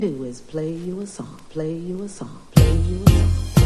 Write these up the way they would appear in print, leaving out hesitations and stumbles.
Do is play you a song, play you a song, play you a song.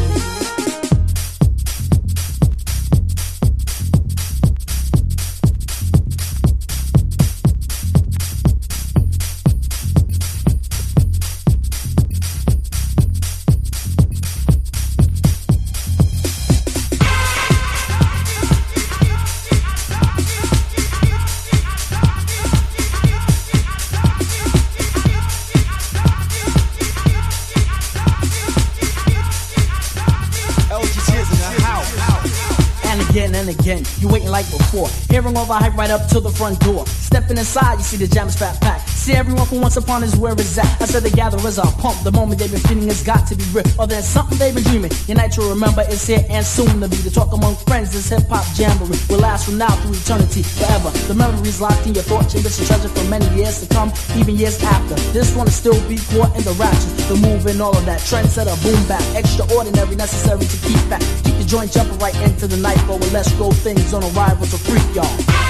And again, you waiting like before. Hearing all the hype right up to the front door. Stepping inside, you see the jam's fat pack. See everyone from once upon is where it's at. I said the gatherers are pumped. The moment they've been feeling has got to be real. Or there's something they've been dreaming. Your night to remember is here and soon to be. The talk among friends, this hip-hop jamboree will last from now through eternity, forever. The memories locked in your thought chamber, a treasure for many years to come, even years after. This one will still be caught in the raptures. The move and all of that. Trendsetter, boom back. Extraordinary, necessary to keep back. Keep the joint jumping right into the night. But let's go things on arrival to freak y'all.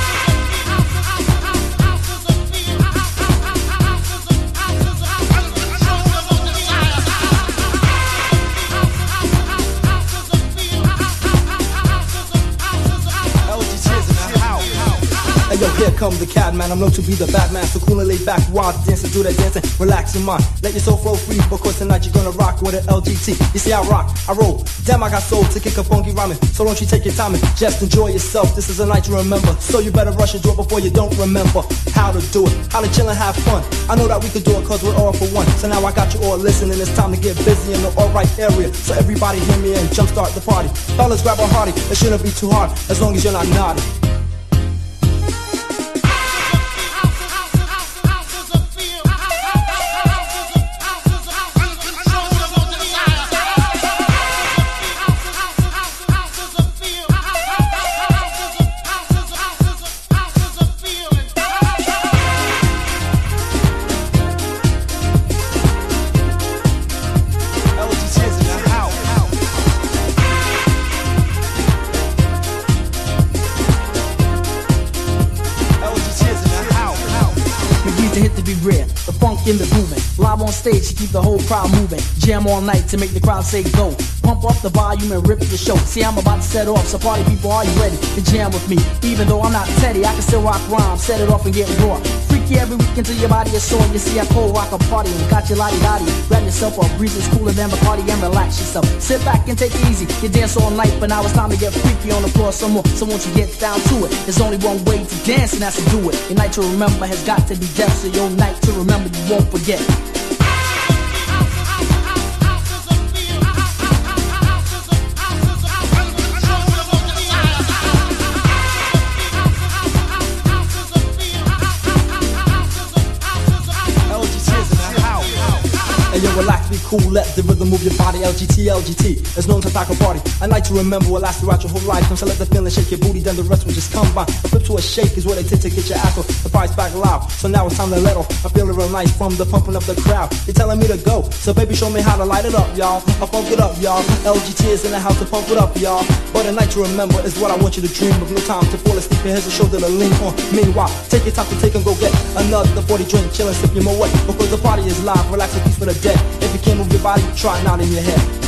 Hey yo, here come the cat man, I'm known to be the bad man. So cool and laid back, wild dancing, do that dancing, relax your mind. Let your soul flow free, because tonight you're gonna rock with an LGT. You see I rock, I roll, damn I got soul to kick a funky rhyming. So don't you take your time and just enjoy yourself. This is a night to remember, so you better rush and do it before you don't remember how to do it, how to chill and have fun. I know that we could do it cause we're all for one. So now I got you all listening, it's time to get busy in the alright area. So everybody hear me and jumpstart the party. Fellas grab a hearty, it shouldn't be too hard, as long as you're not naughty. In the movement, live on stage to keep the whole crowd moving. Jam all night to make the crowd say go. Pump up the volume and rip the show. See, I'm about to set off, so party people, are you ready to jam with me? Even though I'm not Teddy, I can still rock rhymes, set it off and get raw. Freaky every week until your body is sore. You see, I cold rock a party and got your lottie-dottie. Grab yourself a breeze, it's cooler than Bacardi and relax yourself. Sit back and take it easy. You dance all night, but now it's time to get freaky on the floor some more. So won't you get down to it? There's only one way to dance, and that's to do it. Your night to remember has got to be death, so your night to remember you won't forget. And yo, relax, be cool, let the rhythm move your body. LGT, LGT, it's known to pack a party. A night to remember will last throughout your whole life. So let the feeling shake your booty, then the rest will just come by. A flip to a shake is what it takes to get your ass off. The price back loud, so now it's time to let off. I feel it real nice from the pumping of the crowd. You're telling me to go, so baby show me how to light it up, y'all. I'll pump it up, y'all. LGT is in the house to pump it up, y'all. But a night to remember is what I want you to dream of. No time to fall asleep, and here's a shoulder to lean on. Meanwhile, take your time to take and go get another 40 drink, chill and sip your more way. Because the party is live, relax a piece for the dead. If you can't move your body, try it out in your head.